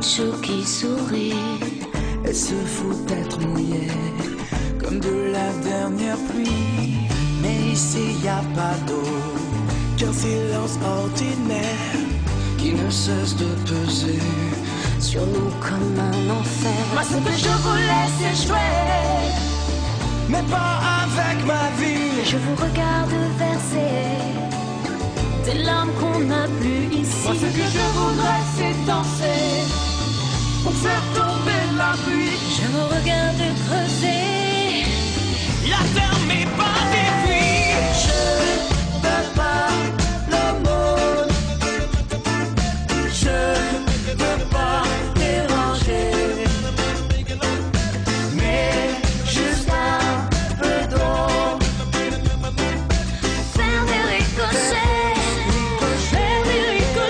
chou qui sourit. Elle se fout d'être mouillée comme de la dernière pluie. Mais ici y a pas d'eau qu'un silence ordinaire qui ne cesse de peser Sur nous comme un enfer. Moi ce que je voulais c'est jouer, mais pas avec ma vie. Je vous regarde verser des larmes qu'on n'a plus ici. Moi ce que je voudrais c'est danser pour faire tomber la pluie. Je vous regarde creuser La terre m'est pas détruite. Je veux pas l'aumône, je veux pas déranger, mais juste un peu d'eau. faire des ricochets, faire des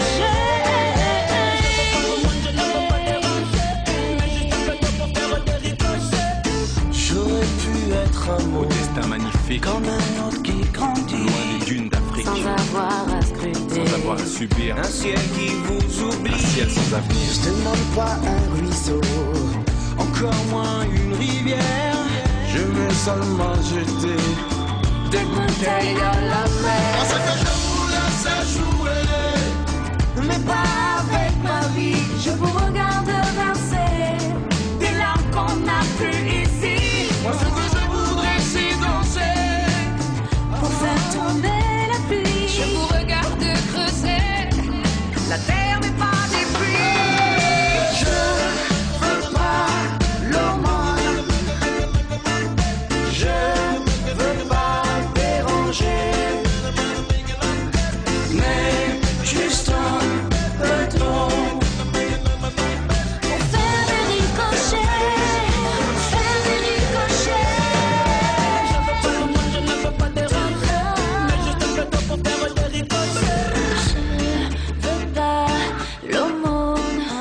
J'aurais pu être un mot Au destin magnifique, comme un autre qui grandit, loin des dunes d'Afrique, sans avoir à scruter, sans avoir à subir un ciel qui vous oublie. un ciel sans avenir. Je demande pas un ruisseau, encore moins une rivière. Je veux seulement jeter des bouteilles à la mer. Ce que je voulais c'est jouer, mais pas avec ma vie. je vous regarde verser des larmes qu'on n'a plus ici. Moi ce que je voudrais c'est danser Pour faire tomber la pluie, je vous regarde creuser. La terre n'est pas détruite. Je veux pas l'aumône, je veux pas déranger, mais juste un peu d'eau. Pour faire des ricochets, faire des ricochets. Je ne veux pas déranger, mais juste un peu d'eau pour faire des ricochets. Je veux pas l'aumône,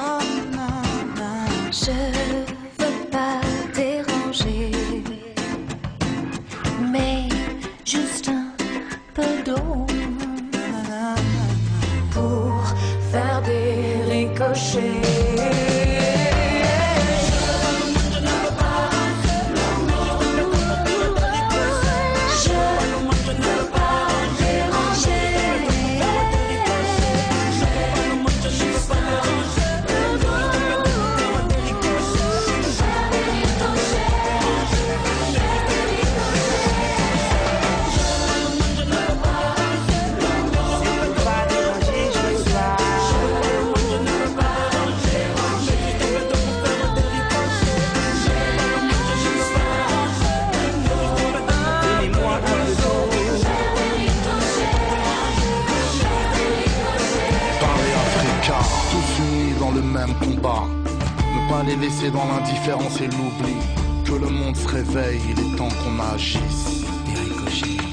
je veux pas déranger, mais juste un peu d'eau pour faire des ricochets. Tous unis dans le même combat, ne pas les laisser dans l'indifférence et l'oubli. Que le monde se réveille, il est temps qu'on agisse. Des ricochets.